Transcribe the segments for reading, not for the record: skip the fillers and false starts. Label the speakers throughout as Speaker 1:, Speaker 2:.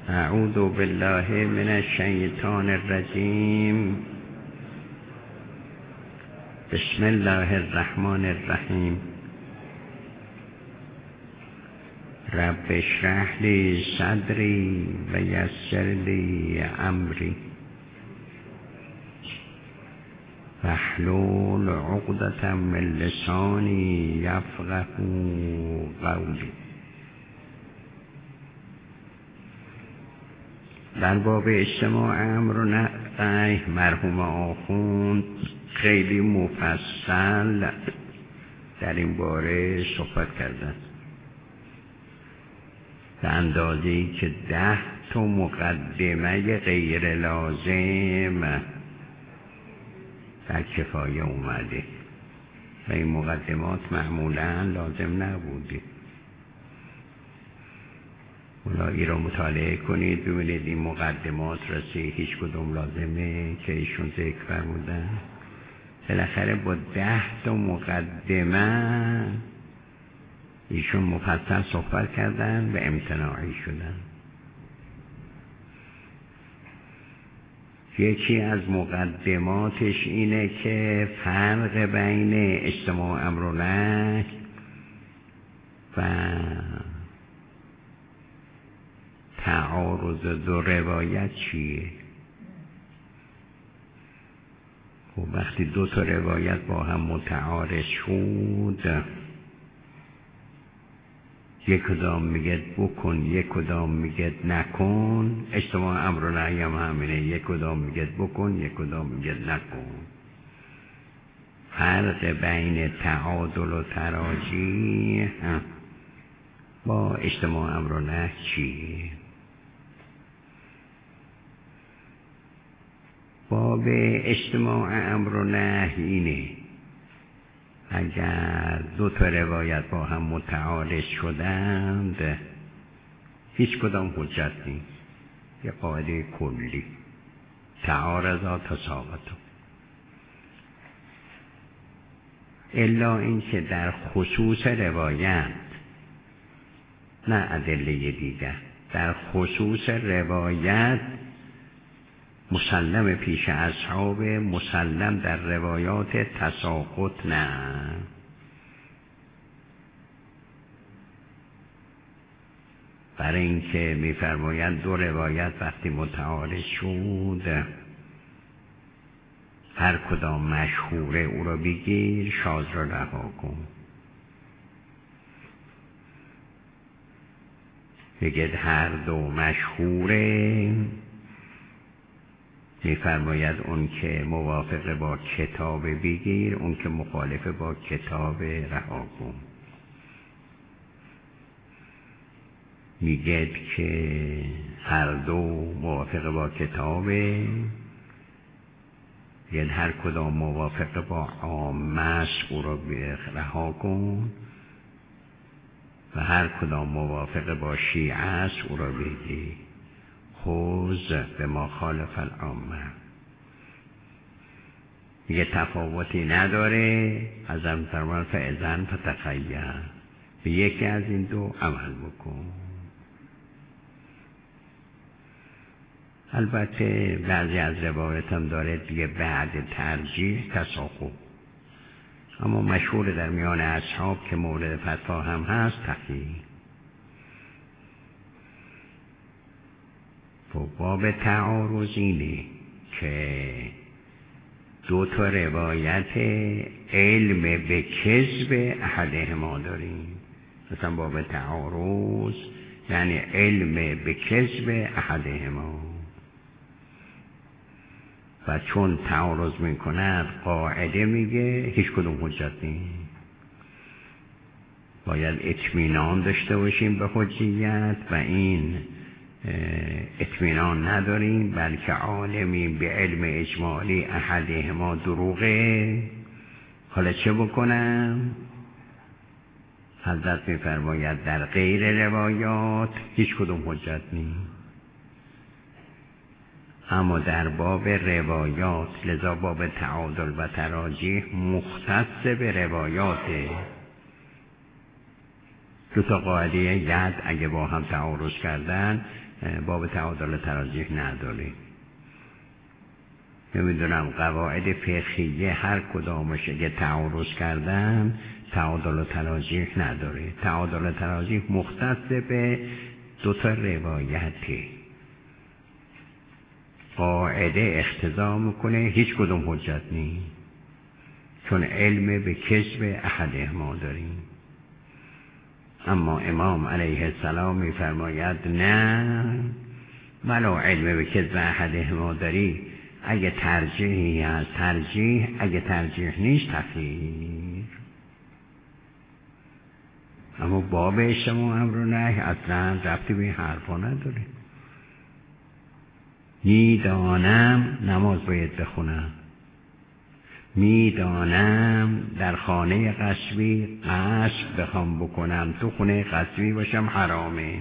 Speaker 1: اعوذ بالله من الشیطان الرجیم. بسم الله الرحمن الرحیم. رب اشرح لی صدری و یسر لی امری واحلل عقدة من لسانی یفقهوا قولی. در باب اجتماع امر و نهی مرحوم آخوند خیلی مفصل در این باره صحبت کردند، به اندازه‌ای که 10 تا مقدمه غیر لازم در کفایه اومده و این مقدمات معمولا لازم نبوده. اولایی را مطالعه کنید ببینید این مقدمات راستی هیچ کدوم لازمه که ایشون ذکر فرمودن. بالاخره با 10 تا مقدمه ایشون مفصل صحبت کردن و امتناعی شدن. یکی از مقدماتش اینه که فرق بین اجتماع امر و نهی و تعارض دو روایت چیه؟ خب وقتی 2 تا روایت با هم متعارض شد، یک کدام میگه بکن یک کدام میگه نکن، اجتماع امر و نهی هم همینه، یک کدام میگه بکن یک کدام میگه نکن. فرق بین تعادل و تراجیح با اجتماع امر و نهی چیه؟ باب اجتماع امر و نهی اینه اگر 2 تا روایت با هم متعارض شدند هیچ کدام حجت نیست. یه قاعده کلی، تعارضا تساقطا، الا اینکه در خصوص روایت نه ادله دیگر، در خصوص روایت مسلم پیش اصحاب، مسلم در روایات تساقط نه. برای اینکه می‌فرمایند 2 روایت وقتی متعارض شد هر کدام مشهوره او را بگیر، شاذ را رها کن. بگید هر 2 مشهوره، می‌فرماید اون که موافق با کتاب بگیر، اون که مخالف با کتاب رها کن. میگه که هر 2 موافق با کتابه، یعنی هر کدام موافق با عامه است او را رها کن و هر کدام موافق با شیعه است او را بگیر. خوز به ما خالف العامه، میگه تفاوتی نداره، ازم فرمان فاذن فتخیر، به یکی از این 2 عمل بکن. البته بعضی از روایت هم داره دیگه بعد ترجیح تساقط، اما مشهور در میان اصحاب که مورد فتوا هم هست تخییر. باب تعارض اینه که 2 تا روایت علم به کذب احدهما داریم. مثلا باب تعارض یعنی علم به کذب احدهما، و چون تعارض میکند قاعده میگه هیچ کدوم حجت نیست. باید اطمینان داشته باشیم به حجیت و این اطمینان نداریم، بلکه عالمیم به علم اجمالی احدهما دروغه. حالا چه بکنم؟ حضرت میفرماید در غیر روایات هیچ کدوم حجت نیست، اما در باب روایات، لذا باب تعادل و تراجیح مختص به روایاته. دو تا قاعده ید اگه با هم تعارض کردن باب تعادل تراجیح نداره. نمیدونم قواعد فقهیه هر کدامش اگه تعارض کردن تعادل تراجیح نداره. تعادل تراجیح مختص به دو تا روایته. قاعده اقتضا میکنه هیچ کدوم حجت نیست، چون علم به کذب احدهما داریم. اما امام علیه السلام میفرماید نه، ولو علم به کذب احدهما داری، اگه ترجیحی هست ترجیح، اگه ترجیح نیست تخییر. اما باب اجتماع امر و نهی اصلا ربطی به این حرفا نداره. میدانم نماز باید بخونم، میدانم در خانه قصبی قصب بخوام بکنم، تو خونه قصبی باشم حرامه.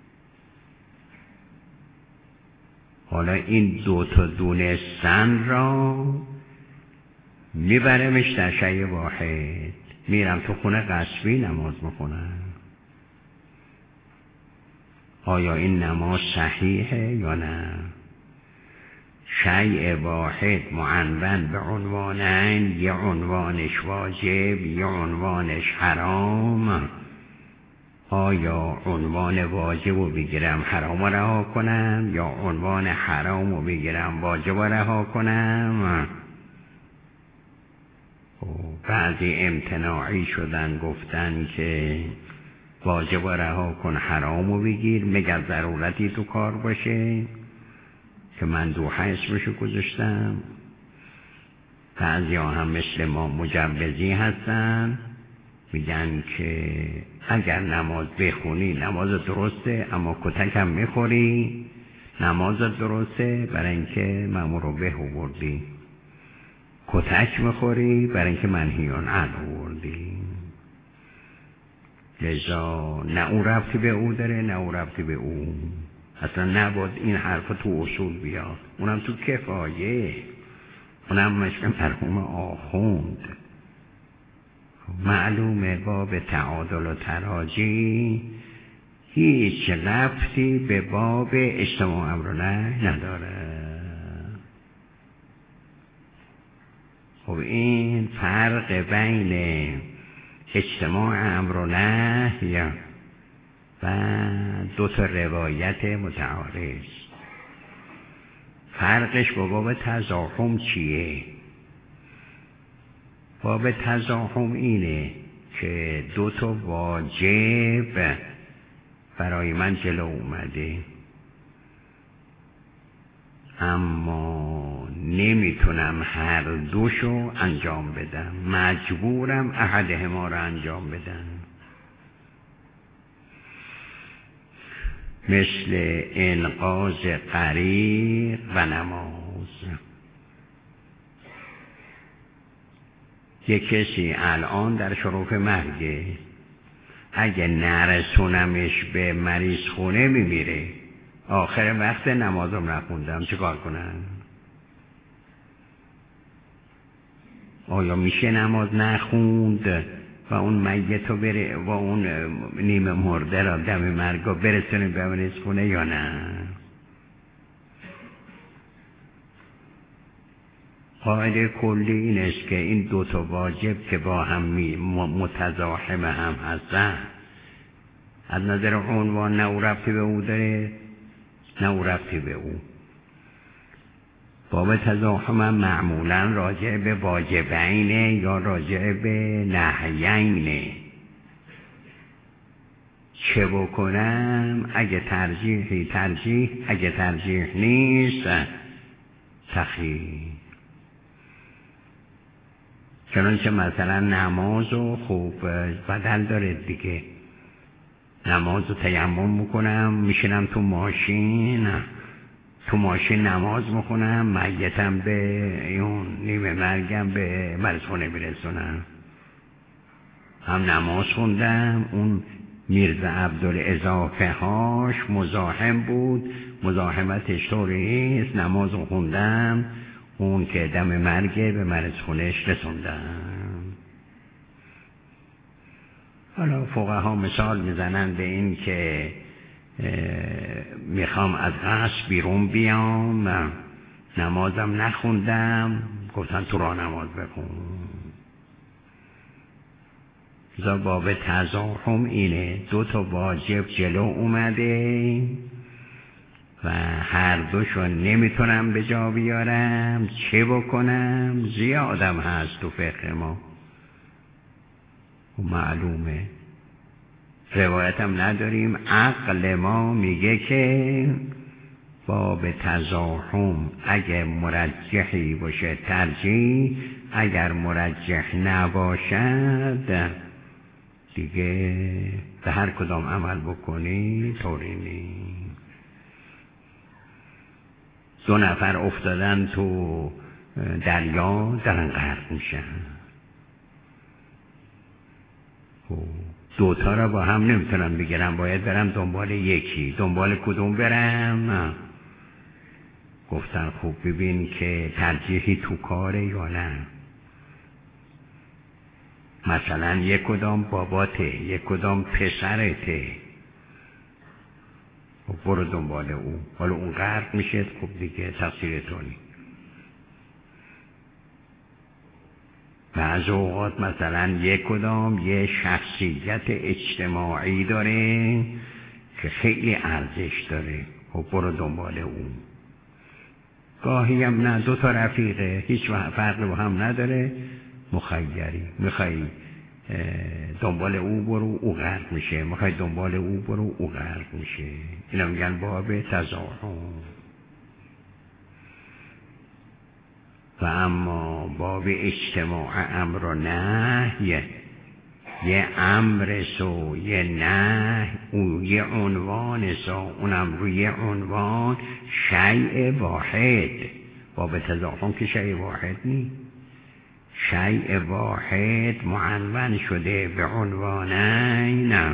Speaker 1: حالا این دو تا دونستن را میبرمش در شیء واحد، میرم تو خونه قصبی نماز میخونم. آیا این نماز صحیحه یا نه؟ شیء واحد معنون به عنوانین، یه عنوانش واجب یه عنوانش حرام. آیا عنوان واجب رو بگیرم حرام رو رها کنم یا عنوان حرام رو بگیرم واجب رو رها کنم؟ بعضی امتناعی شدن گفتن که واجب رو رها کن حرام رو بگیر مگر ضرورتی تو کار باشه، که من دوحه اسمشو گذاشتم. بعضی ها هم مثل ما مجوزی هستن، میگن که اگر نماز بخونی نماز درسته، اما کتک هم میخوری نماز درسته، برای اینکه مأمور رو به آوردی. کتک میخوری برای اینکه منهیان عنه آوردی. لذا نه اون ربطی به او داره نه اون ربطی به او. اصلا نباید این حرف تو اصول بیاد، اونم تو کفایه، اونم مثل مرحوم آخوند. معلومه باب تعادل و تراجیح هیچ ربطی به باب اجتماع امر و نهی نداره. خب این فرق بین اجتماع امر و نهی و دو تا روایت متعارض، فرقش با باب تزاحم چیه؟ باب تزاحم اینه که دو تا واجب برای من جلو اومده، اما نمیتونم هر دوشو انجام بدم، مجبورم احدهما رو انجام بدم. مثل انقاذ غریق و نماز. یک کسی الان در شرف مرگه، اگه نرسونمش به مریض خونه میمیره، آخر وقت نمازم نخوندم چیکار کنم؟ آیا میشه نماز نخوند و اون میت رو بره و اون نیمه مرده را دم مرگا برسونه به مریض خونه یا نه؟ قاعده کلی این است که این دو تا واجب که با هم متزاحم هم هستن، از نظر عنوان نه او ربطی به او داره نه او ربطی به او. باب تزاحم معمولا راجع به واجبینه یا راجع به نهیینه. چه بکنم؟ اگه ترجیحی ترجیح، اگه ترجیح نیست تخییر. چنانچه مثلا نمازو خوب بدل داره دیگه، نمازو تیمم میکنم میشینم تو ماشین نماز میخونم، میتم به اون نیمه مرگم به مریض خونه برسونم. هم نماز خوندم، اون میرزا عبدالاضافه هاش مزاحم بود، مزاحمتش طوری نیست، نمازو خوندم، اون که دم مرگه به مریض خونهش رسوندم. حالا فقها مثال میزنن به این که میخوام از قصر بیرون بیام، نمازم نخوندم، گفتن تو راه نماز بخون. باب تزاحم اینه، 2 تا واجب جلو اومده و هر دوشو نمیتونم به جا بیارم، چه بکنم؟ زیادم هست تو فقه ما و معلومه، روایتم نداریم. عقل ما میگه که باب تزاحم اگه مرجحی باشه ترجیح، اگر مرجح نباشد دیگه به هر کدام عمل بکنی طوری نیست. 2 نفر افتادن تو دریا، دارن غرق میشن، 2 تا را با هم نمیتونم بگیرم، باید برم دنبال یکی. دنبال کدوم برم؟ گفتن خوب ببین که ترجیحی تو کاره یا نه. مثلا یک کدام باباته، یک کدام پسرته، برو دنبال او. حالا اون غرق میشه، خب دیگه تقصیر تو نیست. بعض اوقات مثلا یک کدام یه شخصیت اجتماعی داره که خیلی ارزش داره، خب برو دنبال او. گاهی هم نه، 2 تا رفیقه، هیچ فرق با هم نداره، مخیری، میخوای دنبال او برو، او غرق میشه، میخوای دنبال او برو، او غرق میشه. اینا میگن باب تزاحم. و اما باب اجتماع امر و نهی، یه امر سو یه نهی، اون یه عنوان سو، اونم روی عنوان شیء واحد. باب تزاحم که شیء واحد نیست، شیء واحد معنون شده به عنوانین،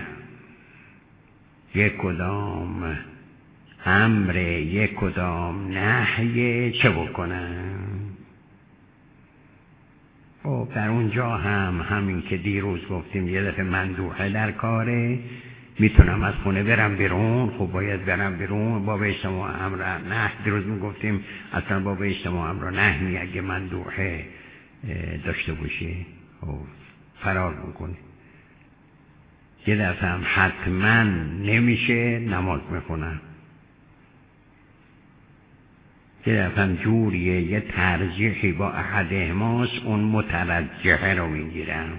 Speaker 1: یک کدام امر یک کدام نهی، چه بکنم؟ خب در اونجا هم همین که دیروز گفتیم یه دفعه مندوحه در کاره، میتونم از خونه برم بیرون، خب باید برم بیرون. باب اجتماع امر نهی دیروز میگفتیم اصلا باب اجتماع امر نهی اگه مندوحه داشته باشی خب فرار میکنه. یه دفعه هم حتما نمیشه نماز میخونم، یه دفعه هم جوریه یه ترجیحی با احد ماست، اون مترجحه رو میگیرم،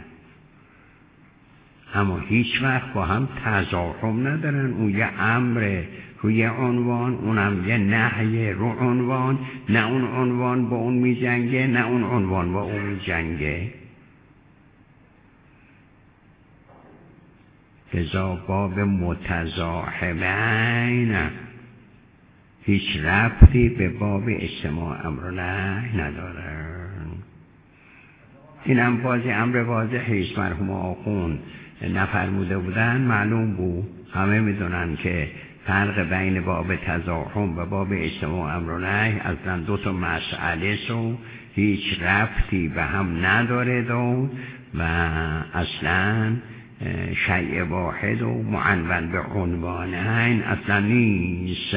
Speaker 1: اما هیچ وقت با هم تزاحم ندارن. اون یه امر روی عنوان، اونم یه نهی رو عنوان، نه اون عنوان با اون میجنگه نه اون عنوان با اون میجنگه. لذا باب متزاحمین هیچ ربطی به باب اجتماع امر نهی ندارن. این هم بازی امر واضحیست، مرحوم آخوند نفرموده بودن، معلوم بود، همه میدونن که فرق بین باب تزاحم و باب اجتماع امر نهی اصلا 2 تا مسئله سو، هیچ ربطی به هم نداره و اصلا شیء واحد و معنون به عنوانین اصلا نیست.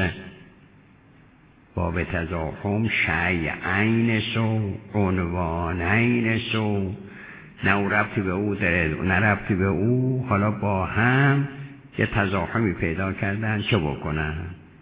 Speaker 1: باب تزاحم شیءین سو، عنوانین سو، نه او ربطی به او داره نه ربطی به او، حالا با هم یه تزاحمی پیدا کردن، چه بکنن؟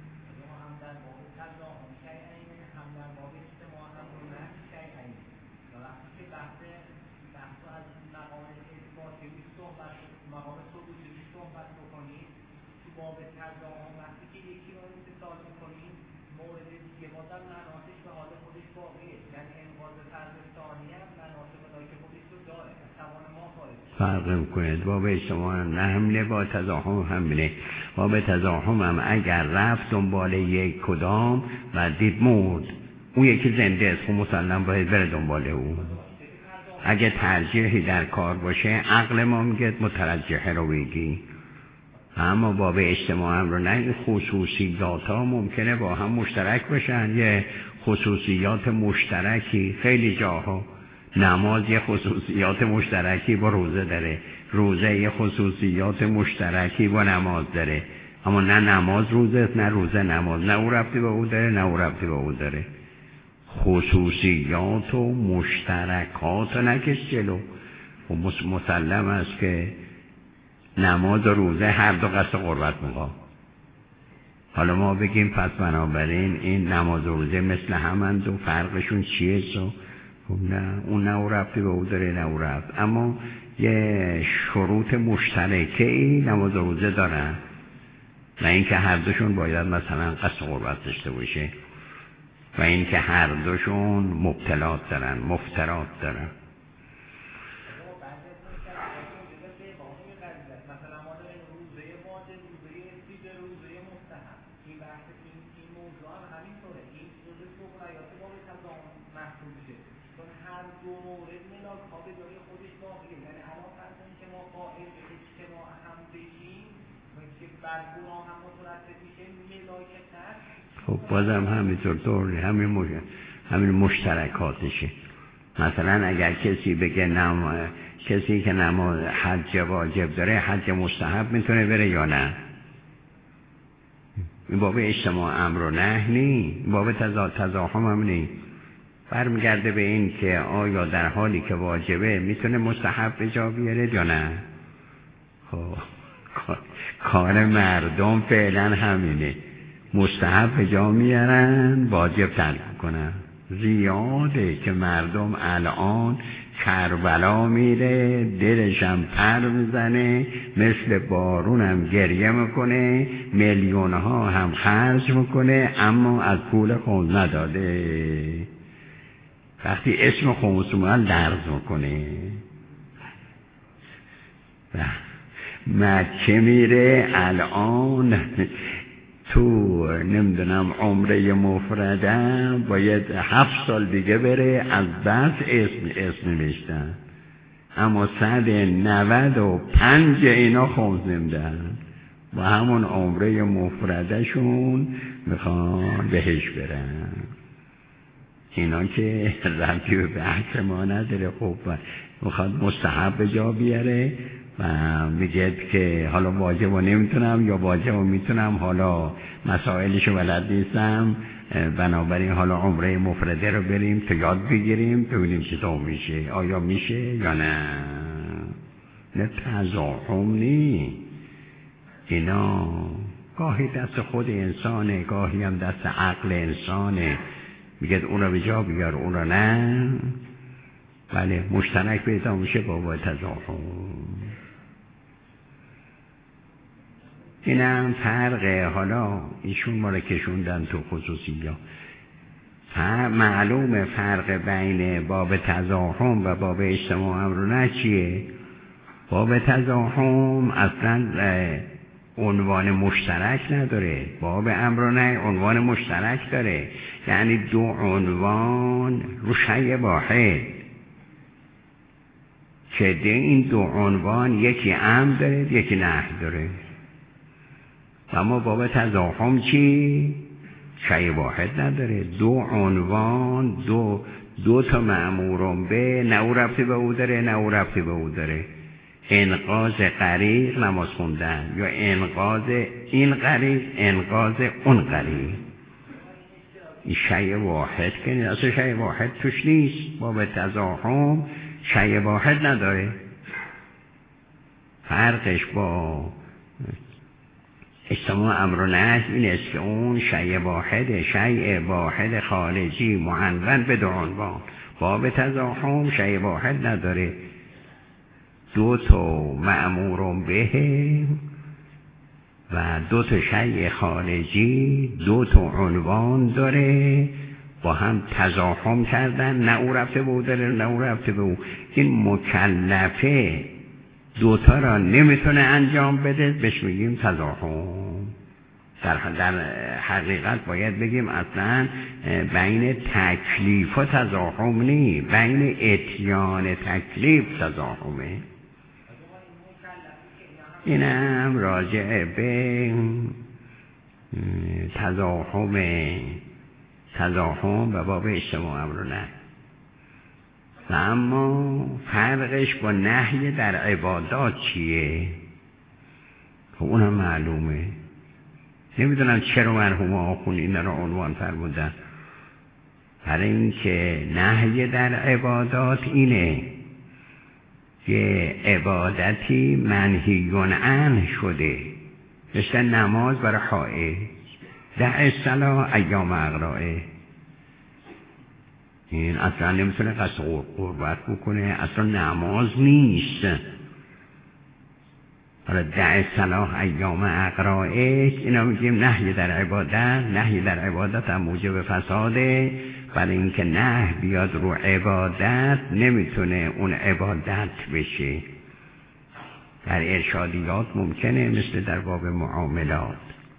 Speaker 1: فرق میکنه. باب اجتماع هم نه همینه، با تزاحم همینه. باب تزاحم هم اگر رفت دنبال یک کدام و دید مرد، اون یکی زنده است، خب مسلم باید بره دنبال او. اگه ترجیحی در کار باشه عقل ما میگه مترجحه رو بگی. اما باب اجتماع هم رو نه، خصوصیات ها ممکنه با هم مشترک باشن، یه خصوصیات مشترکی خیلی جاها نماز یه خصوصیات مشترکی با روزه داره، روزه یه خصوصیات مشترکی با نماز داره، اما نه نماز روزه است نه روزه نماز، نه او ربطی به او داره نه او ربطی به او داره. خصوصیات و مشترکات نکش جلو. و مسلم است که نماز و روزه هر دو قصد قربت میخواد. حالا ما بگیم پس بنابراین این نماز و روزه مثل همند و فرقشون چیه؟ نه، اون نه او ربطی به او داره نه او ربط، اما یه شروط مشترکه‌ای نماز و روزه دارن و اینکه هر دوشون باید مثلا قصد قربت داشته باشه و اینکه هر دوشون مبتلات دارن، مفترات دارن. خب بازم همینطور طوری همین مشترکاتشه. مثلا اگر کسی بگه کسی که نماز حج واجب داره حج مستحب میتونه بره یا نه؟ این باب اجتماع امر و نهی نی، باب تزاحم هم نی. برمیگرده به این که آیا در حالی که واجبه میتونه مستحب به جا بیاره یا نه؟ خب کار مردم فعلا همینه، مستحب به جا میارن واجب ترک کنن. زیاده که مردم الان کربلا میره دلشم پر میزنه، مثل بارون هم گریه میکنه، میلیون ها هم خرج میکنه، اما از پول خون نداده. وقتی اسم خمس اومد درز میکنه. مکه میره الان تو نمیدونم عمره مفردم باید 7 سال دیگه بره، از بس اسم نوشتن، اما 195 اینا خمس نمیدن با همون عمره مفردشون میخوان بهش برن. اینا که ربطی به بحث ما نداره. خب میخواد مستحب به جا بیاره و میگه که حالا واجبو نمیتونم یا واجبو میتونم، حالا مسائلشو بلد نیستم، بنابراین حالا عمره مفرده رو بریم تو یاد بگیریم ببینیم چطور میشه، آیا میشه یا نه. نه تزاحم نی، اینا گاهی دست خود انسانه، گاهی هم دست عقل انسانه، میگه اون رو به جا بیار اون رو نه. بله مشترک پیدا میشه با تزاحم. اینم فرقه. حالا ایشون ما رو کشوندن تو خصوصیات. معلوم فرق بین باب تزاحم و باب اجتماع امر و نهی چیه؟ باب تزاحم اصلا عنوان مشترک نداره، باب امر و نهی عنوان مشترک داره، یعنی دو عنوان رو شیء واحد که این دو عنوان یکی امر داره یکی نهی داره. اما باب تزاحم چی؟ شیء واحد نداره، دو عنوان، دو تا مأمورون به، نه او ربطی به او داره نه او ربطی به او داره. انقاذ غریق نماز خوندن، یا انقاذ این غریق انقاذ اون غریق. این شیء واحد که نیست، اصلا شیء واحد توش نیست. باب تزاحم شیء واحد نداره. فرقش با اجتماع امر و نهی این است که اون شیء واحد خارجی معنون به دو عنوان. باب تزاحم شیء واحد نداره، دو تا مأمور به و دو تا شیء خارجی، دو تا عنوان داره، با هم تزاحم کردن، نه او رفته به او داره نه او رفته به او. این مکلفه دوتا را نمیتونه انجام بده، بهش میگیم تزاحم. در حقیقت باید بگیم اصلا بین تکلیف و تزاحم نی، بین اتیان تکلیف تزاحمه. اینم راجع به تزاحم و باب اجتماع امر و نهی. و اما فرقش با نهی در عبادات چیه؟ خب اونم معلومه. نمیدونم چرا مرحوم آخوند این رو عنوان فرمودن. برای اینکه نهی در عبادات اینه که عبادتی منهی عنه شده، مثل نماز برای حائض، دع الصلاة ایام اقرائه، این اصلا نمیتونه قصد قربت بکنه، اصلا نماز نیست. حالا دع الصلاة ایام اقرائه اینا میگیم نهی در عبادت. نهی در عبادت هم موجب فساده، برای اینکه نه بیاد رو عبادت نمیتونه اون عبادت بشه. در ارشادیات ممکنه، مثل در باب معاملات،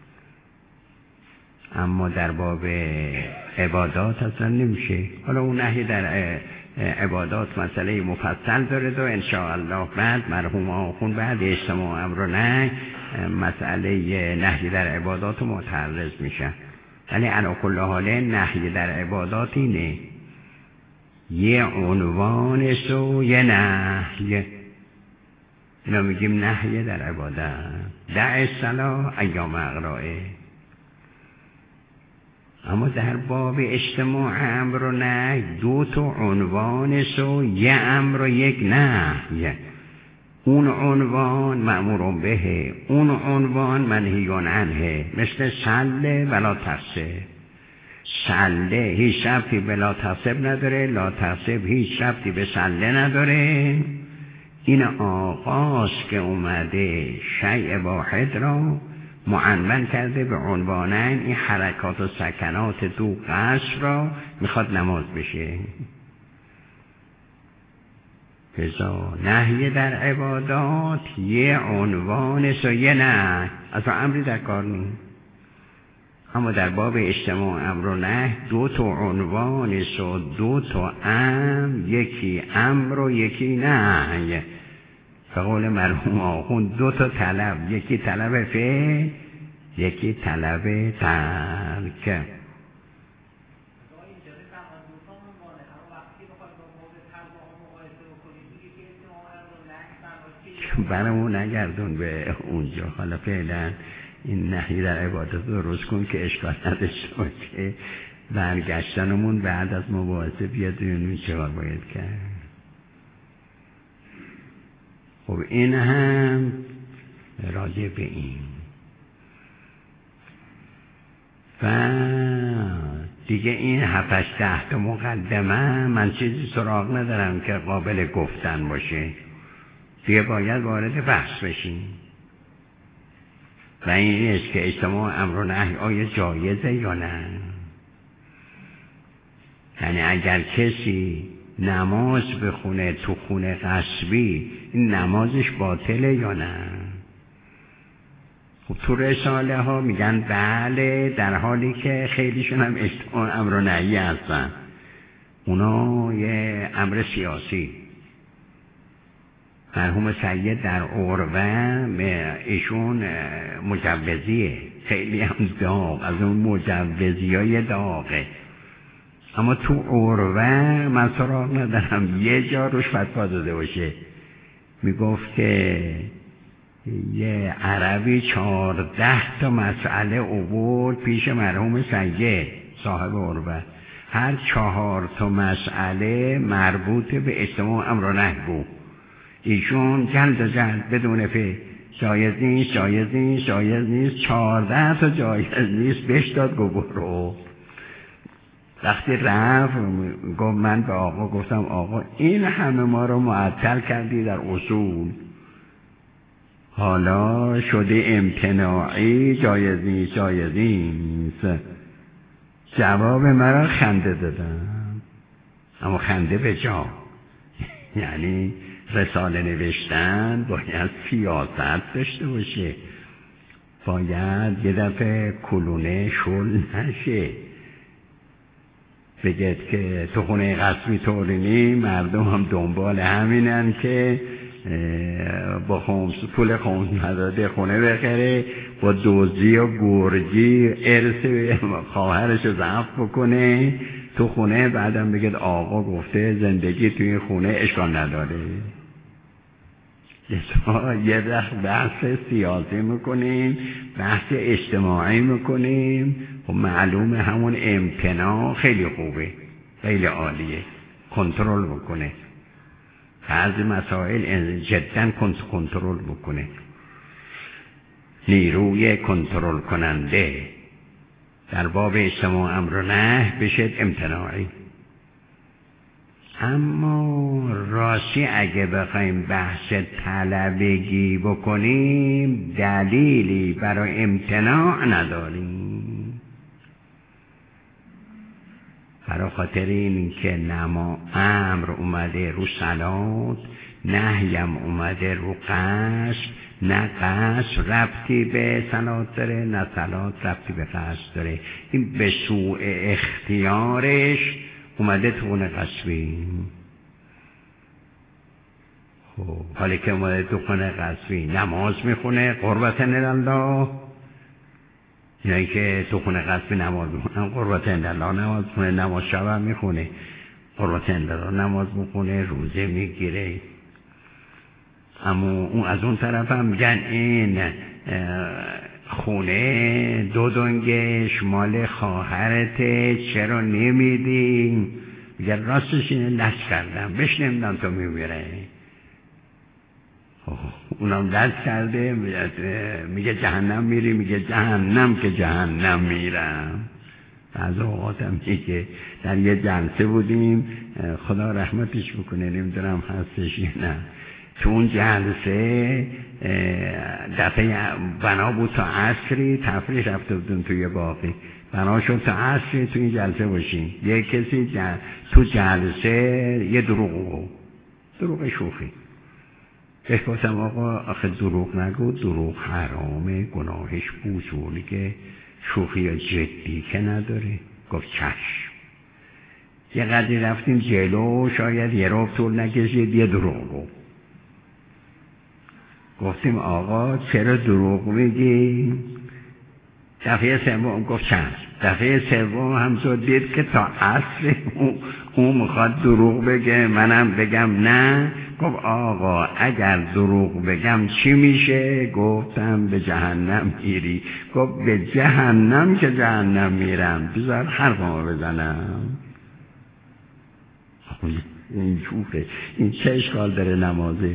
Speaker 1: اما در باب عبادات اصلا نمیشه. حالا اون نهی در عبادات مسئله مفصل داره و انشاءالله بعد مرحوم آخوند بعد اجتماع امر و نهی مسئله نهی در عبادات متعرض میشن. ولی علی کل حال نهی در عبادات اینه یه عنوان و یه نهی. اینا میگیم نهی در عبادت. دع الصلاة ایام اقرائه. اما در باب اجتماع امر و نهی دو تا عنوان و یه امر و یک نهی. اون عنوان مأمور به، اون عنوان منهی عنه، مثل صله ولا تحسب. صله هیچ ربطی به لا تحسب نداره، لا تحسب هیچ ربطی به صله نداره. این آغاز که اومده شیء واحد را معنون کرده به عنوانن، این حرکات و سکنات دو قصر را میخواد نماز بشه. فضا نهی در عبادات یه عنوان و یه نه، اصلا امری در کار نیست. اما در باب اجتماع امر و نه دو تا عنوان و دو تا امر، یکی امر و یکی نه. به قول مرحوم آخوند دو تا طلب، یکی طلب فعل یکی طلب ترک. برامون نگردون به اونجا. حالا فعلا این نهی در عبادت درست کن که اشکال نداشته باشه. برگشتنمون بعد از مباحثه بیاد ببینیم چه کار باید کرد. خب این هم راجع به این. و دیگه این 7-10 تا مقدمه من چیزی سراغ ندارم که قابل گفتن باشه. دیگه باید وارد بحث بشیم. و این است که اجتماع امر و نهی آیا جایزه یا نه. یعنی اگر کسی نماز بخونه تو خونه غصبی، این نمازش باطله یا نه. خب تو رساله ها میگن بله، در حالی که خیلیشون هم اجتماع امر و نهی هستن. اونا یه امر سیاسی. مرحوم سید در عروه ایشون مجوزیه، خیلی هم داغ، از اون مجوزی های داغه. اما تو عروه من سراغ ندارم یه جا روش فتوا داده باشه. میگفت که یه عربی 14 تا مسئله آورد پیش مرحوم سید صاحب عروه. هر 4 تا مسئله مربوط به اجتماع امر و نهی بود. ایشون جلد بدون فعل جایز نیست، جایز نیست، جایز نیست، 14 تا جایز نیست بهش داد. برو. وقتی رفت گفت من به آقا گفتم آقا این همه ما رو معطل کردی در اصول، حالا شده امتناعی جایز نیست جایز نیست. جواب مرا خنده دادم، اما خنده به جا. یعنی رساله نوشتن باید سیاست داشته باشه، باید یه دفعه کلونه شل نشه بگید که تو خونه غصبی طورینی، مردم هم دنبال همینن که با پول خمس نداده خونه بخره، با دزدی و گرگی ارث خواهرش رو ضبط بکنه، تو خونه، بعدم بگید آقا گفته زندگی توی این خونه اشکال نداره. یه بحث سیاسی میکنیم، بحث اجتماعی میکنیم، و معلومه همون امتناع خیلی خوبه، خیلی عالیه، کنترل بکنه بعضی مسائل، جدا کنترل بکنه، نیروی کنترل کننده در باب اجتماع امر و نهی بشه امتناعی. اما راستی اگه بخوایم بحث طلبگی بکنیم دلیلی برای امتناع نداریم، برای خاطر این که امر اومده رو صلات، نهیم اومده رو قصد، نه قصد ربطی به صلات داره، نه صلات ربطی به قصد داره. این به سوء اختیارش اومده تو خونه قصبی. خب حالی که اومده تو خونه قصبی نماز میخونه قربت الله، اینایی که تو خونه قصبی نماز میخونه قربت الله نماز میخونه، نماز شب هم میخونه قربت الله نماز میخونه، روزه میگیره. اما اون از اون طرف هم میگن این خونه دو دنگش مال خواهرته چرا نمیدی؟ میگه راستش اینه لش کردم بهش نمیدم تو میمیره. اونم لش کرده، میگه جهنم میری، میگه جهنم که جهنم میرم. از اوقاتم میگه در یه جلسه بودیم، خدا رحمتش بکنه، نمیدونم هستش یا نه، تو اون جلسه دفعه بنا بود تا عصری تفریح رفته بودن توی باقی، بنا شد تا عصری تو این جلسه باشیم. یه کسی تو جلسه یه دروغ شوخی بهش گفتم آقا آخه دروغ نگو، دروغ حرامه، گناهش بزرگه، شوخی یا جدی که نداره. گفت چشم. یه قدری رفتیم جلو، شاید یه رو طول نکشید یه دروغ گفتیم آقا چرا دروغ میگی؟ دفعه سوم گفت چند. دفعه سوم همطور دید که تا عصر اون میخواد دروغ بگه، منم بگم نه. گفت آقا اگر دروغ بگم چی میشه؟ گفتم به جهنم میری. گفت به جهنم که جهنم میرم، بذار حرفمو بزنم. این چوفه، این چه اشکال داره نمازه؟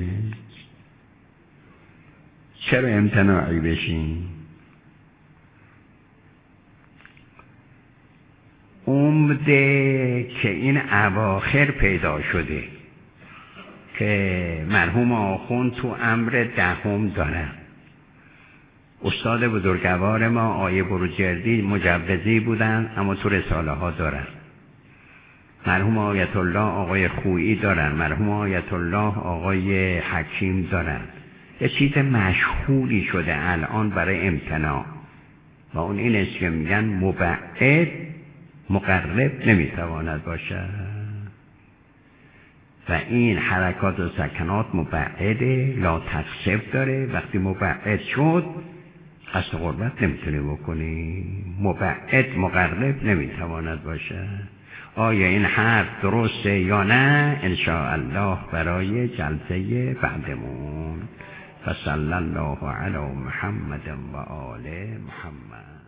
Speaker 1: چرا امتناعی بشین؟ عمده که این اواخر پیدا شده که مرحوم آخوند تو امر دهم دارن. استاد بزرگوار ما آیه بروجردی مجوزی بودن اما تو رساله ها دارن. مرحوم آیت الله آقای خویی دارن، مرحوم آیت الله آقای حکیم دارن. یه چیز مشهوری شده الان برای امتناع و اون این است که میگن مبعد مقرب نمیتواند باشد و این حرکات و سکنات مبعده، لا تقصف داره. وقتی مبعد شد قصد قربت نمیتونه بکنی. مبعد مقرب نمیتواند باشد. آیا این حرف درسته یا نه؟ انشاءالله برای جلسه بعدمون. فصلی الله علی محمد و آل محمد.